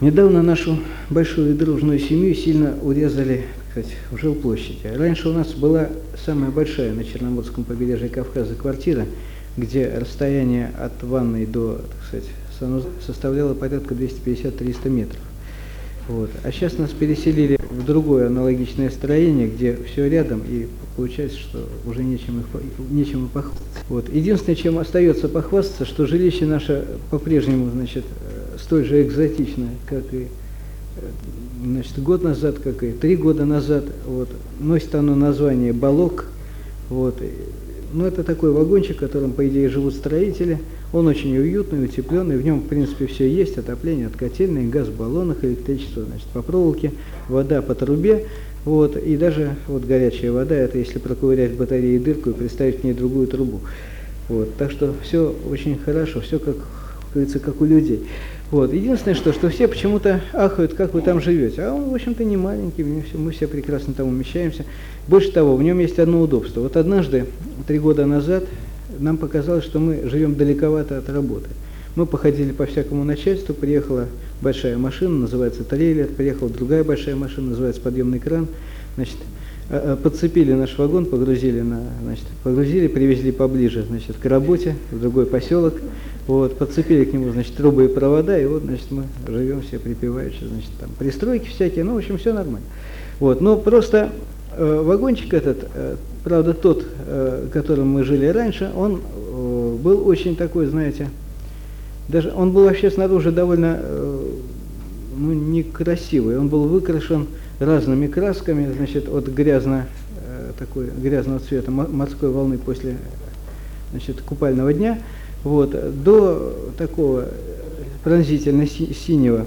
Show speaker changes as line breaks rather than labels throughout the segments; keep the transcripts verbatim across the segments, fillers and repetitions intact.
Недавно нашу большую и дружную семью сильно урезали, так сказать, в жилплощади. Раньше у нас была самая большая на Черноморском побережье Кавказа квартира, где расстояние от ванной до, так сказать, санузла составляло порядка двести пятьдесят — триста метров. Вот. А сейчас нас переселили в другое аналогичное строение, где все рядом, и получается, что уже нечем, их, нечем и похвастаться. Вот. Единственное, чем остается похвастаться, что жилище наше по-прежнему, значит, столь же экзотичное, как и, значит, год назад, как и три года назад. Вот. Носит оно название «Балок». Вот. Ну, это такой вагончик, в котором, по идее, живут строители. Он очень уютный, утепленный, в нем, в принципе, все есть: отопление от котельной, газ в баллонах, электричество, значит, по проволоке, вода по трубе, вот, и даже вот горячая вода, это если проковырять в батарее дырку и приставить к ней другую трубу. Вот, так что все очень хорошо, все, как говорится, как у людей. Вот. Единственное, что, что все почему-то ахают, как вы там живете. А он, в общем-то, не маленький, мы все, мы все прекрасно там умещаемся. Больше того, в нем есть одно удобство. Вот однажды, три года назад, нам показалось, что мы живем далековато от работы. Мы походили по всякому начальству, приехала большая машина, называется трейлер, приехала другая большая машина, называется подъемный кран. Значит, подцепили наш вагон, погрузили, на, значит, погрузили, привезли поближе, значит, к работе, в другой поселок. Вот, подцепили к нему, значит, трубы и провода, и вот, значит, мы живем все припеваючи, значит, там пристройки всякие, ну, в общем, все нормально. Вот, но просто э, вагончик этот, э, правда, тот, э, которым мы жили раньше, он э, был очень такой, знаете, даже он был вообще снаружи довольно, э, ну, некрасивый, он был выкрашен разными красками, значит, от грязно, э, такой грязного цвета морской волны после, значит, купального дня, вот, до такого пронзительно синего.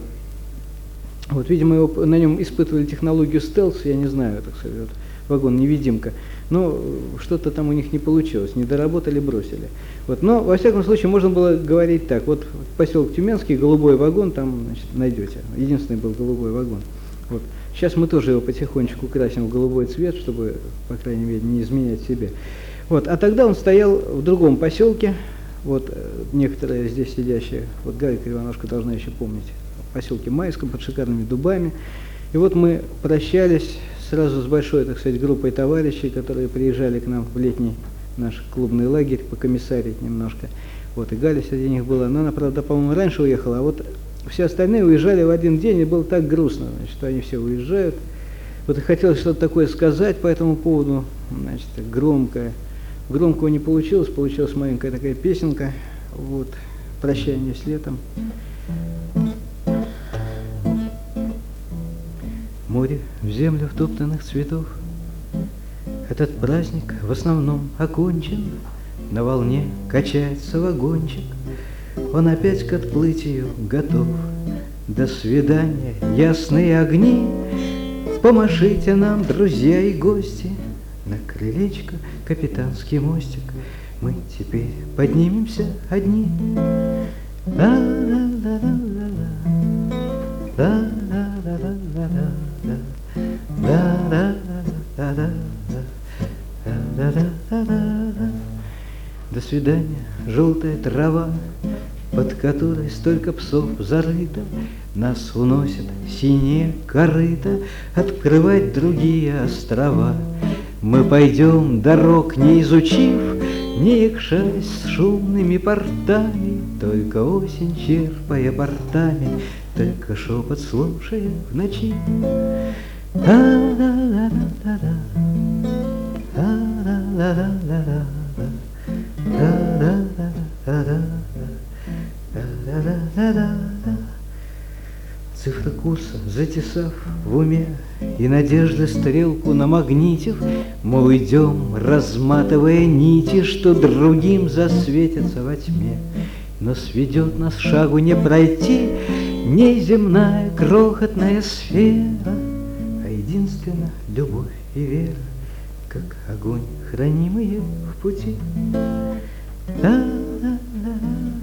Вот, видимо, его, на нем испытывали технологию стелс, я не знаю, так сказать, вот, вагон-невидимка, но что-то там у них не получилось, не доработали, бросили. Вот, но, во всяком случае, можно было говорить так: вот поселок Тюменский, голубой вагон, там, значит, найдете. Единственный был голубой вагон. Вот. Сейчас мы тоже его потихонечку красим в голубой цвет, чтобы, по крайней мере, не изменять себе. Вот. А тогда он стоял в другом поселке. Вот некоторые здесь сидящие, вот Гарри Кривоножка должна еще помнить, в поселке Майском, под шикарными дубами. И вот мы прощались сразу с большой, так сказать, группой товарищей, которые приезжали к нам в летний наш клубный лагерь покомиссарить немножко. Вот, и Галя среди них была, но она, правда, по-моему, раньше уехала, а вот все остальные уезжали в один день, и было так грустно, значит, что они все уезжают. Вот и хотелось что-то такое сказать по этому поводу, значит, громкое. Громкого не получилось, получилась маленькая такая песенка, вот, «Прощание с летом». Море в землю втоптанных цветов, этот праздник в основном окончен, на волне качается вагончик, он опять к отплытию готов. До свидания, ясные огни, помашите нам, друзья и гости, на крылечко капитанский мостик, мы теперь поднимемся одни. До свидания, желтая трава, под которой столько псов зарыто, нас уносят синие корыта открывать другие острова. Мы пойдем, дорог не изучив, не якшаясь с шумными портами, только осень черпая портами, только шепот слушая в ночи. Цифры курса затесав в уме и надежды стрелку намагнитив, мы уйдем, разматывая нити, что другим засветятся во тьме. Но сведет нас шагу не пройти неземная крохотная сфера, а единственно любовь и вера, как огонь, хранимые в пути. Да-да-да.